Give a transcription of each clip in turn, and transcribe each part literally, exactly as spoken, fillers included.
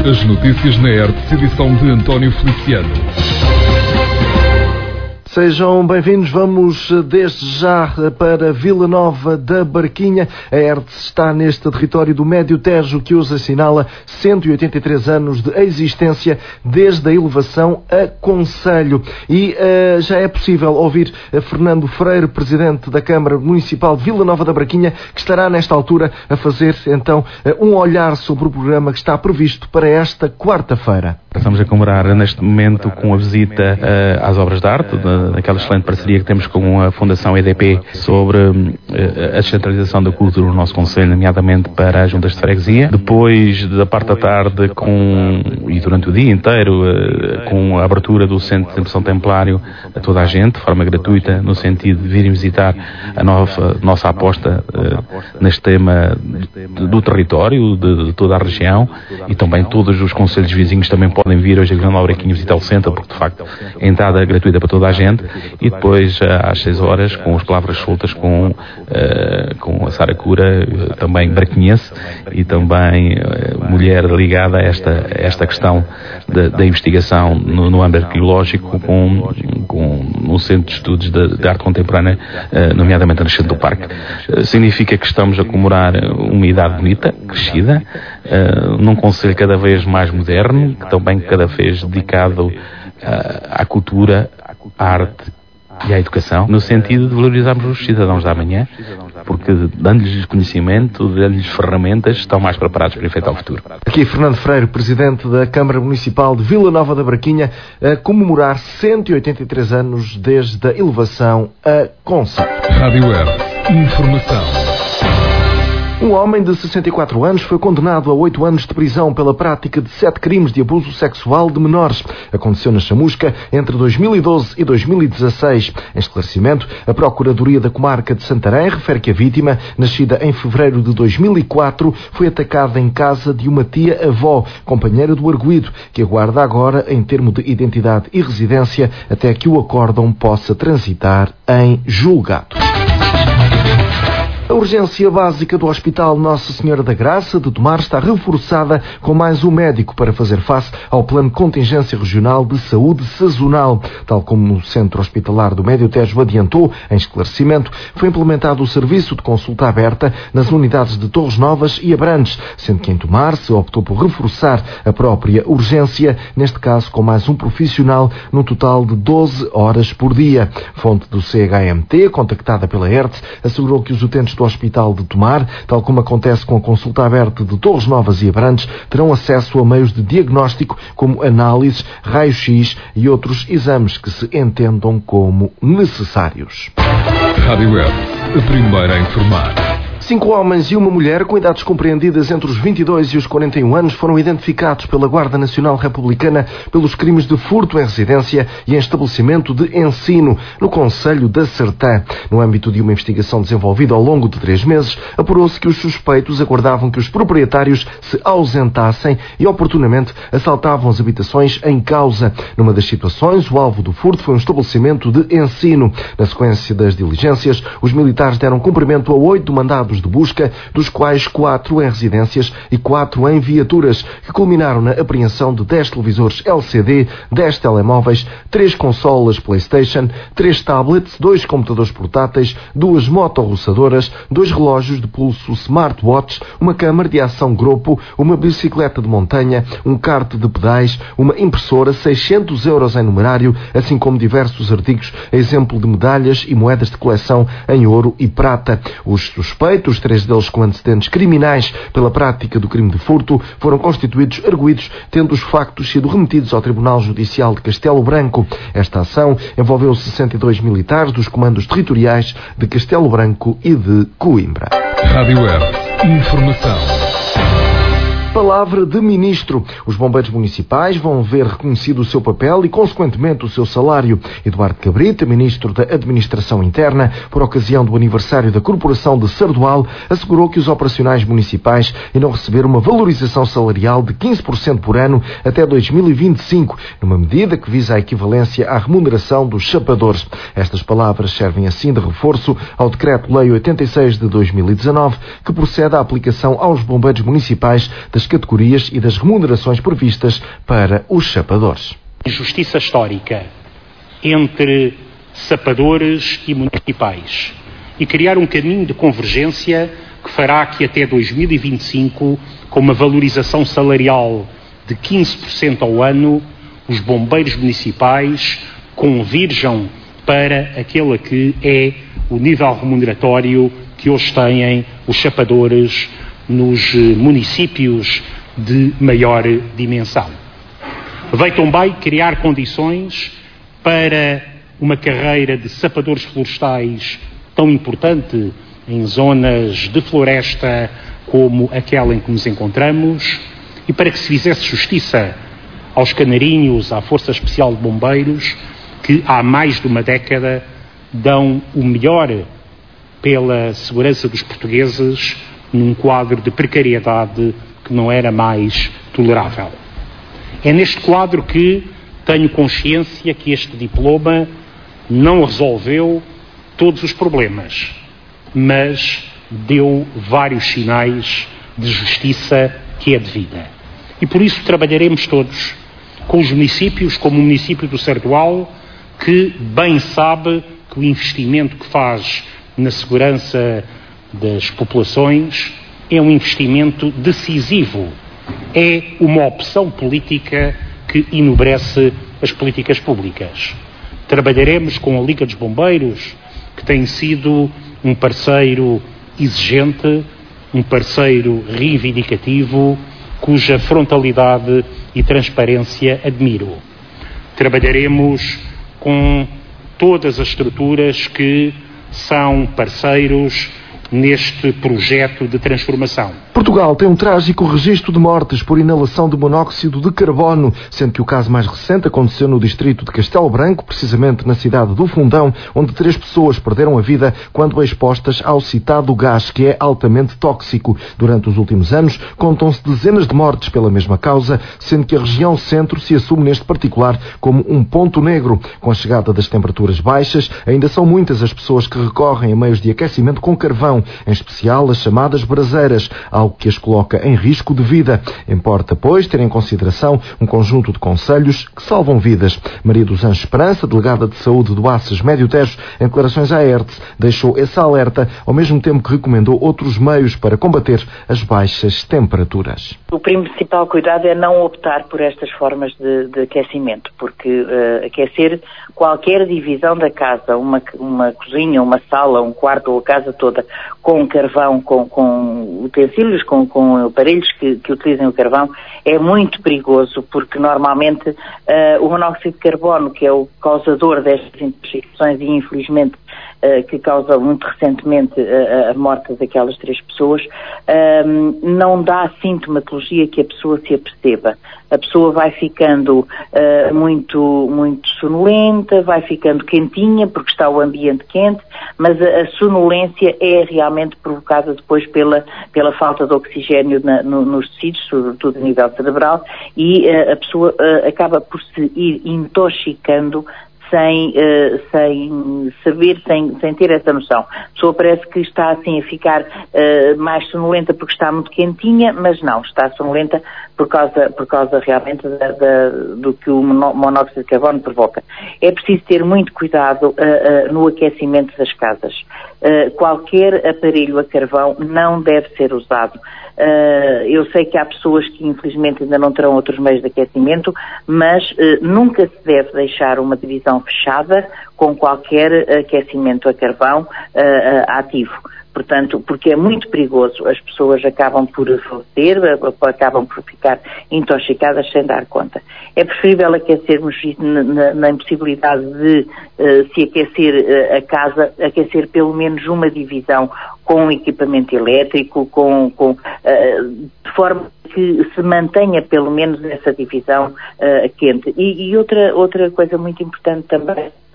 As notícias na R T C, edição de António Feliciano. Sejam bem-vindos, vamos desde já para Vila Nova da Barquinha. A R T S está neste território do Médio Tejo, que hoje assinala cento e oitenta e três anos de existência desde a elevação a concelho. E uh, já é possível ouvir Fernando Freire, Presidente da Câmara Municipal de Vila Nova da Barquinha, que estará nesta altura a fazer então um olhar sobre o programa que está previsto para esta quarta-feira. Estamos a comemorar neste momento com a visita uh, às obras de arte, de, daquela excelente parceria que temos com a Fundação E D P sobre uh, a descentralização da cultura no nosso concelho, nomeadamente para as juntas de freguesia. Depois da parte da tarde com, e durante o dia inteiro uh, com a abertura do Centro de Detenção Templário a toda a gente, de forma gratuita, no sentido de virem visitar a nossa, nossa aposta uh, neste tema do, do território, de, de toda a região, e também todos os concelhos vizinhos também podem vir hoje a Vila Nova da Barquinha visitar o centro, porque de facto a entrada é gratuita para toda a gente. E depois às seis horas com as palavras soltas com, uh, com a Sara Cura, uh, também barquinhense e também uh, mulher ligada a esta, a esta questão da, da investigação no, no âmbito arqueológico com, com, no Centro de Estudos de, de Arte Contemporânea, uh, nomeadamente no Centro do Parque. Uh, significa que estamos a comemorar uma idade bonita, crescida, uh, num concelho cada vez mais moderno, que também cada vez dedicado uh, à cultura, à arte e à educação, no sentido de valorizarmos os cidadãos da manhã, porque dando-lhes conhecimento, dando-lhes ferramentas, estão mais preparados para enfrentar o futuro. Aqui Fernando Freire, Presidente da Câmara Municipal de Vila Nova da Barquinha, a comemorar cento e oitenta e três anos desde a elevação a concelho. Rádio R T, informação. Um homem de sessenta e quatro anos foi condenado a oito anos de prisão pela prática de sete crimes de abuso sexual de menores. Aconteceu na Chamusca entre dois mil e doze e dois mil e dezasseis. Em esclarecimento, a Procuradoria da Comarca de Santarém refere que a vítima, nascida em fevereiro de dois mil e quatro, foi atacada em casa de uma tia-avó, companheira do arguido, que aguarda agora em termo de identidade e residência até que o acórdão possa transitar em julgado. A urgência básica do Hospital Nossa Senhora da Graça de Tomar está reforçada com mais um médico para fazer face ao Plano de Contingência Regional de Saúde Sazonal. Tal como o Centro Hospitalar do Médio Tejo adiantou, em esclarecimento, foi implementado o serviço de consulta aberta nas unidades de Torres Novas e Abrantes, sendo que em Tomar se optou por reforçar a própria urgência, neste caso com mais um profissional, num total de doze horas por dia. Fonte do C H M T, contactada pela R T S, assegurou que os utentes do Hospital de Tomar, tal como acontece com a consulta aberta de Torres Novas e Abrantes, terão acesso a meios de diagnóstico como análises, raio-x e outros exames que se entendam como necessários. Rádio R T, a primeira a informar. Cinco homens e uma mulher com idades compreendidas entre os vinte e dois e os quarenta e um anos foram identificados pela Guarda Nacional Republicana pelos crimes de furto em residência e em estabelecimento de ensino no concelho da Sertã. No âmbito de uma investigação desenvolvida ao longo de três meses, apurou-se que os suspeitos aguardavam que os proprietários se ausentassem e oportunamente assaltavam as habitações em causa. Numa das situações, o alvo do furto foi um estabelecimento de ensino. Na sequência das diligências, os militares deram cumprimento a oito mandados de busca, dos quais quatro em residências e quatro em viaturas, que culminaram na apreensão de dez televisores L C D, dez telemóveis, três consolas PlayStation, três tablets, dois computadores portáteis, duas motorroçadoras, dois relógios de pulso smartwatch, uma câmara de ação grupo, uma bicicleta de montanha, um kart de pedais, uma impressora, seiscentos euros em numerário, assim como diversos artigos, exemplo de medalhas e moedas de coleção em ouro e prata. Os suspeitos, os três deles com antecedentes criminais pela prática do crime de furto, foram constituídos arguidos, tendo os factos sido remetidos ao Tribunal Judicial de Castelo Branco. Esta ação envolveu sessenta e dois militares dos comandos territoriais de Castelo Branco e de Coimbra. Rádio R T, informação. Palavra de ministro. Os bombeiros municipais vão ver reconhecido o seu papel e, consequentemente, o seu salário. Eduardo Cabrita, ministro da Administração Interna, por ocasião do aniversário da Corporação de Sardual, assegurou que os operacionais municipais irão receber uma valorização salarial de quinze por cento por ano até dois mil e vinte e cinco, numa medida que visa a equivalência à remuneração dos chapadores. Estas palavras servem assim de reforço ao Decreto-Lei oitenta e seis de dois mil e dezanove, que procede à aplicação aos bombeiros municipais das das categorias e das remunerações previstas para os sapadores. Justiça histórica entre sapadores e municipais e criar um caminho de convergência que fará que até dois mil e vinte e cinco, com uma valorização salarial de quinze por cento ao ano, os bombeiros municipais convirjam para aquele que é o nível remuneratório que hoje têm os sapadores nos municípios de maior dimensão. Veio também criar condições para uma carreira de sapadores florestais tão importante em zonas de floresta como aquela em que nos encontramos e para que se fizesse justiça aos canarinhos, à Força Especial de Bombeiros, que há mais de uma década dão o melhor pela segurança dos portugueses num quadro de precariedade que não era mais tolerável. É neste quadro que tenho consciência que este diploma não resolveu todos os problemas, mas deu vários sinais de justiça que é devida. E por isso trabalharemos todos com os municípios, como o município do Sardual, que bem sabe que o investimento que faz na segurança das populações é um investimento decisivo. É uma opção política que enobrece as políticas públicas. Trabalharemos com a Liga dos Bombeiros, que tem sido um parceiro exigente, um parceiro reivindicativo, cuja frontalidade e transparência admiro. Trabalharemos com todas as estruturas que são parceiros neste projeto de transformação. Portugal tem um trágico registro de mortes por inalação de monóxido de carbono, sendo que o caso mais recente aconteceu no distrito de Castelo Branco, precisamente na cidade do Fundão, onde três pessoas perderam a vida quando expostas ao citado gás, que é altamente tóxico. Durante os últimos anos, contam-se dezenas de mortes pela mesma causa, sendo que a região centro se assume neste particular como um ponto negro. Com a chegada das temperaturas baixas, ainda são muitas as pessoas que recorrem a meios de aquecimento com carvão, em especial as chamadas braseiras, algo que as coloca em risco de vida. Importa, pois, ter em consideração um conjunto de conselhos que salvam vidas. Maria dos Anjos Esperança, delegada de saúde do Aças Médio Tejo, em declarações à E R T S, deixou esse alerta, ao mesmo tempo que recomendou outros meios para combater as baixas temperaturas. O principal cuidado é não optar por estas formas de, de aquecimento, porque uh, aquecer qualquer divisão da casa, uma, uma cozinha, uma sala, um quarto ou a casa toda, com carvão, com, com utensílios, com, com aparelhos que, que utilizem o carvão, é muito perigoso, porque normalmente uh, o monóxido de carbono, que é o causador destas intoxicações e infelizmente uh, que causa muito recentemente uh, a morte daquelas três pessoas, uh, não dá sintomatologia que a pessoa se aperceba. A pessoa vai ficando uh, muito, muito sonolenta, vai ficando quentinha porque está o ambiente quente, mas a, a sonolência é realmente provocada depois pela, pela falta de oxigênio na, no, nos tecidos, sobretudo a nível cerebral, e uh, a pessoa uh, acaba por se ir intoxicando sem, uh, sem saber, sem, sem ter essa noção. A pessoa parece que está assim a ficar uh, mais sonolenta porque está muito quentinha, mas não, está sonolenta por causa, por causa realmente da, da, do que o monóxido de carbono provoca. É preciso ter muito cuidado uh, uh, no aquecimento das casas. Uh, qualquer aparelho a carvão não deve ser usado. Uh, eu sei que há pessoas que infelizmente ainda não terão outros meios de aquecimento, mas uh, nunca se deve deixar uma divisão fechada com qualquer aquecimento a carvão uh, uh, ativo. Portanto, porque é muito perigoso, as pessoas acabam por falecer, acabam por ficar intoxicadas sem dar conta. É preferível aquecermos na, na, na impossibilidade de uh, se aquecer uh, a casa, aquecer pelo menos uma divisão com equipamento elétrico, com, com, uh, de forma que se mantenha pelo menos essa divisão uh, quente. E, e outra, outra coisa muito importante também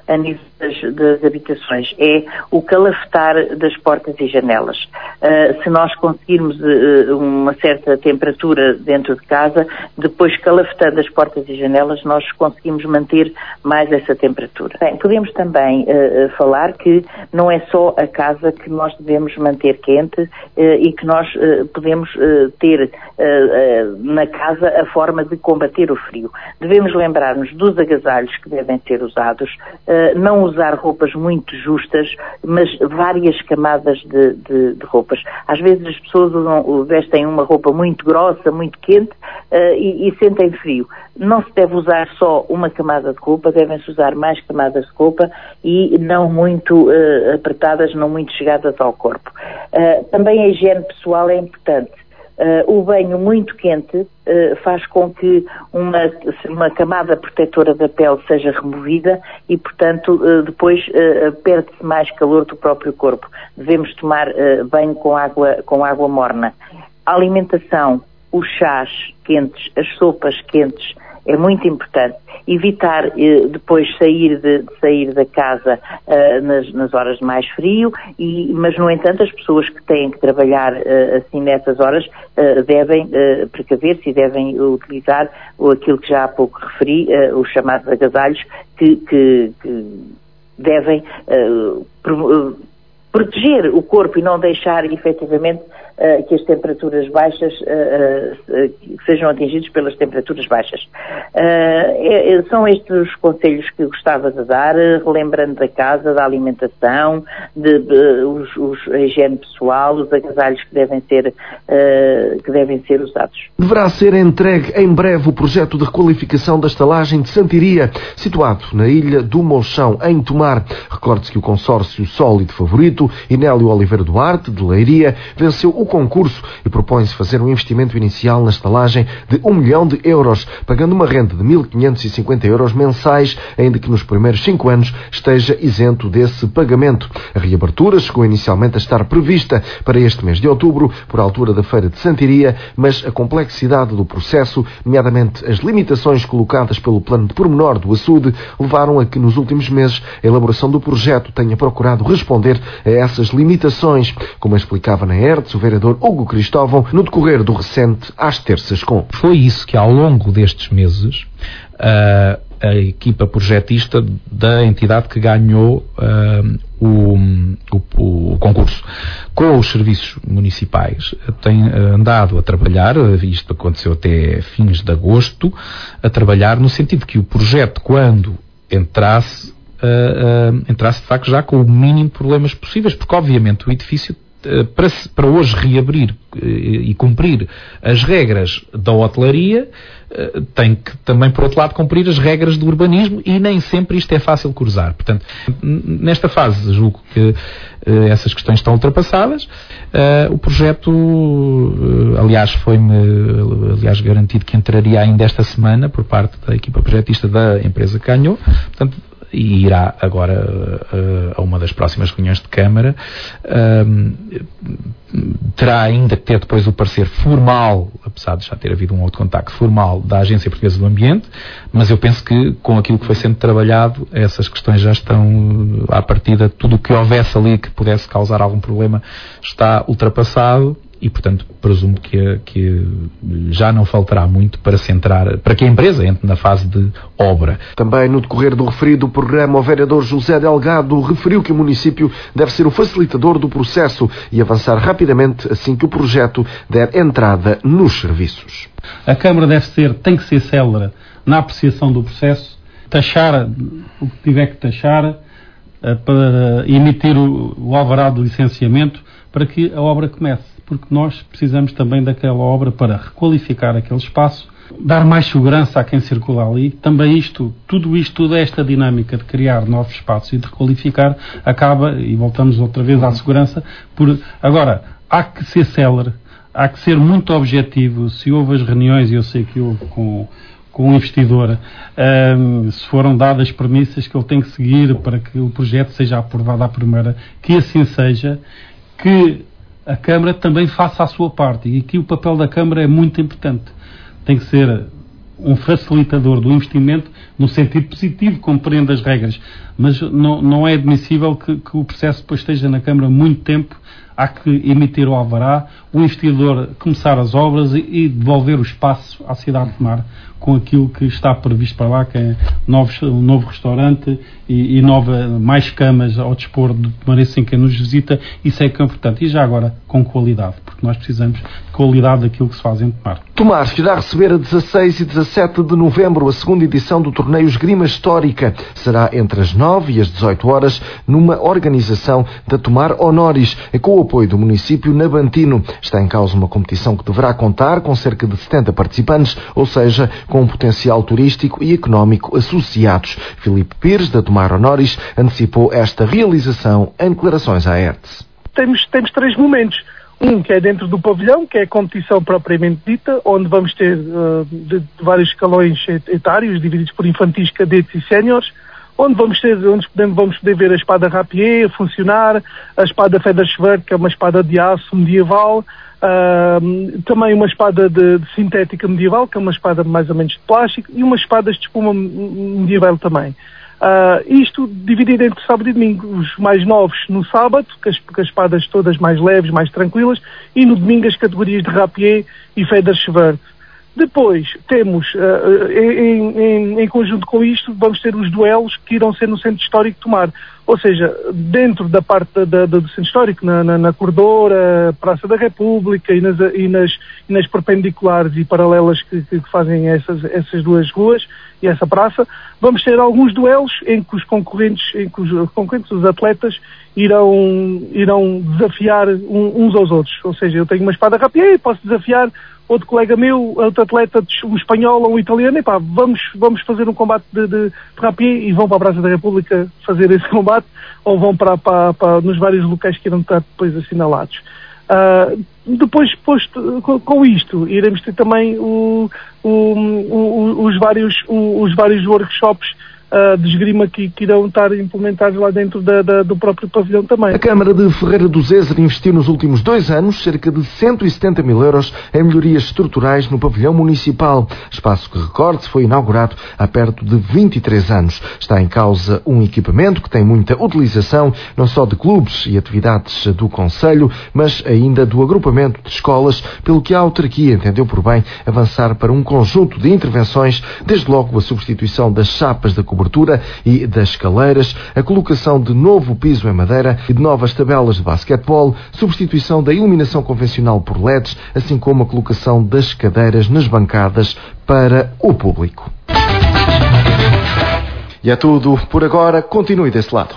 a nível das, das habitações, é o calafetar das portas e janelas. Uh, se nós conseguirmos uh, uma certa temperatura dentro de casa, depois calafetando as portas e janelas, nós conseguimos manter mais essa temperatura. Bem, podemos também uh, falar que não é só a casa que nós devemos manter quente uh, e que nós uh, podemos uh, ter uh, uh, na casa a forma de combater o frio. Devemos lembrar-nos dos agasalhos que devem ser usados, uh, não usar roupas muito justas, mas várias camadas de, de, de roupas. Às vezes as pessoas usam, vestem uma roupa muito grossa, muito quente uh, e, e sentem frio. Não se deve usar só uma camada de roupa, devem-se usar mais camadas de roupa e não muito uh, apertadas, não muito chegadas ao corpo. Uh, também a higiene pessoal é importante. Uh, o banho muito quente uh, faz com que uma, uma camada protetora da pele seja removida e, portanto, uh, depois uh, perde-se mais calor do próprio corpo. Devemos tomar uh, banho com água, com água morna. A alimentação, os chás quentes, as sopas quentes, é muito importante. Evitar eh, depois sair, de, de sair da casa uh, nas, nas horas de mais frio, e, mas no entanto as pessoas que têm que trabalhar uh, assim nessas horas uh, devem uh, precaver-se e devem utilizar ou aquilo que já há pouco referi, uh, os chamados agasalhos, que, que, que devem uh, pro, uh, proteger o corpo e não deixar efetivamente Uh, que as temperaturas baixas uh, uh, uh, sejam atingidas pelas temperaturas baixas. Uh, é, são estes os conselhos que gostava de dar, uh, relembrando da casa, da alimentação, de, de, os, os, a higiene pessoal, os agasalhos que devem ser, uh, que devem ser usados. Deverá ser entregue em breve o projeto de requalificação da estalagem de Santiria, situado na ilha do Mochão, em Tomar. Recorde-se que o consórcio Sólido Favorito, Inélio Oliveira Duarte, de Leiria, venceu o concurso e propõe-se fazer um investimento inicial na estalagem de um milhão de euros, pagando uma renda de mil quinhentos e cinquenta euros mensais, ainda que nos primeiros cinco anos esteja isento desse pagamento. A reabertura chegou inicialmente a estar prevista para este mês de outubro, por altura da Feira de Santiria, mas a complexidade do processo, nomeadamente as limitações colocadas pelo plano de pormenor do açude, levaram a que nos últimos meses a elaboração do projeto tenha procurado responder a essas limitações, como explicava na Hertz o vereador Hugo Cristóvão, no decorrer do recente Às Terças Com. Foi isso que, ao longo destes meses, a, a equipa projetista da entidade que ganhou uh, o, o, o concurso com os serviços municipais tem andado a trabalhar, isto aconteceu até fins de agosto, a trabalhar no sentido que o projeto, quando entrasse, uh, uh, entrasse de facto já com o mínimo de problemas possíveis, porque obviamente o edifício Para, para hoje reabrir e cumprir as regras da hotelaria, tem que também, por outro lado, cumprir as regras do urbanismo, e nem sempre isto é fácil cruzar. Portanto, nesta fase, julgo que essas questões estão ultrapassadas. O projeto, aliás, foi-me aliás, garantido que entraria ainda esta semana por parte da equipa projetista da empresa que ganhou. Portanto, e irá agora uh, a uma das próximas reuniões de Câmara. Um, terá ainda que ter depois o parecer formal, apesar de já ter havido um outro contacto formal da Agência Portuguesa do Ambiente, mas eu penso que com aquilo que foi sendo trabalhado, essas questões já estão à partida, tudo o que houvesse ali que pudesse causar algum problema está ultrapassado. E, portanto, presumo que, que já não faltará muito para se entrar, para que a empresa entre na fase de obra. Também no decorrer do referido programa, o vereador José Delgado referiu que o município deve ser o facilitador do processo e avançar rapidamente assim que o projeto der entrada nos serviços. A Câmara deve ser, tem que ser célere na apreciação do processo, taxar o que tiver que taxar, para emitir o, o alvará de licenciamento para que a obra comece. Porque nós precisamos também daquela obra para requalificar aquele espaço, dar mais segurança a quem circula ali. Também isto, tudo isto, toda esta dinâmica de criar novos espaços e de requalificar acaba, e voltamos outra vez à segurança, por... Agora, há que ser célere, há que ser muito objetivo. Se houve as reuniões, e eu sei que houve com, com o investidor, um, se foram dadas premissas que ele tem que seguir para que o projeto seja aprovado à primeira, que assim seja, que a Câmara também faça a sua parte, e aqui o papel da Câmara é muito importante. Tem que ser um facilitador do investimento no sentido positivo, compreende as regras, mas não, não é admissível que, que o processo depois esteja na Câmara muito tempo. Há que emitir o alvará, o investidor começar as obras e, e devolver o espaço à cidade de Tomar com aquilo que está previsto para lá, que é novos, um novo restaurante e, e nova, mais camas ao dispor de tomarense em quem nos visita. Isso é que é importante. E já agora, com qualidade, porque nós precisamos de qualidade daquilo que se faz em Tomar. Tomar irá receber a dezasseis e dezassete de novembro a segunda edição do torneio Esgrima Histórica. Será entre as nove e as dezoito horas numa organização da Tomar Honoris, com o apoio do município Nabantino. Está em causa uma competição que deverá contar com cerca de setenta participantes, ou seja, com um potencial turístico e económico associados. Filipe Pires, da Tomar Honoris, antecipou esta realização em declarações à E R T S. Temos, temos três momentos. Um que é dentro do pavilhão, que é a competição propriamente dita, onde vamos ter uh, de, de vários escalões etários, divididos por infantis, cadetes e séniores, onde vamos ter, onde podemos, vamos poder ver a espada rapier a funcionar, a espada Federschwert, que é uma espada de aço medieval, uh, também uma espada de, de sintética medieval, que é uma espada mais ou menos de plástico, e umas espadas de espuma medieval também. Uh, isto dividido entre sábado e domingo, os mais novos no sábado, com as, com as espadas todas mais leves, mais tranquilas, e no domingo as categorias de rapier e Federschwert. Depois temos, uh, em, em, em conjunto com isto, vamos ter os duelos que irão ser no Centro Histórico de Tomar. Ou seja, dentro da parte da, da, do Centro Histórico, na, na, na Corredora, Praça da República e nas, e nas, e nas perpendiculares e paralelas que, que fazem essas, essas duas ruas e essa praça, vamos ter alguns duelos em que os concorrentes, em que os concorrentes, os atletas, irão, irão desafiar uns aos outros. Ou seja, eu tenho uma espada rapier e posso desafiar outro colega meu, outro atleta, um espanhol ou um italiano, e pá, vamos, vamos fazer um combate de, de, de rapier, e vão para a Praça da República fazer esse combate, ou vão para, para, para nos vários locais que irão estar depois assinalados. Uh, depois, posto, com, com isto, iremos ter também o, o, o, os, vários, o, os vários workshops Uh, de esgrima que, que irão estar implementados lá dentro da, da, do próprio pavilhão também. A Câmara de Ferreira do Zezer investiu nos últimos dois anos cerca de cento e setenta mil euros em melhorias estruturais no pavilhão municipal, espaço que, recorde-se, foi inaugurado há perto de vinte e três anos. Está em causa um equipamento que tem muita utilização, não só de clubes e atividades do Conselho, mas ainda do agrupamento de escolas, pelo que a autarquia entendeu por bem avançar para um conjunto de intervenções, desde logo a substituição das chapas da cobertura e das escaleiras, a colocação de novo piso em madeira e de novas tabelas de basquetebol, substituição da iluminação convencional por L E Ds, assim como a colocação das cadeiras nas bancadas para o público. E é tudo por agora. Continue desse lado.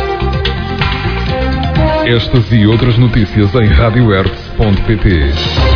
Estas e outras notícias em rádio erts ponto pt.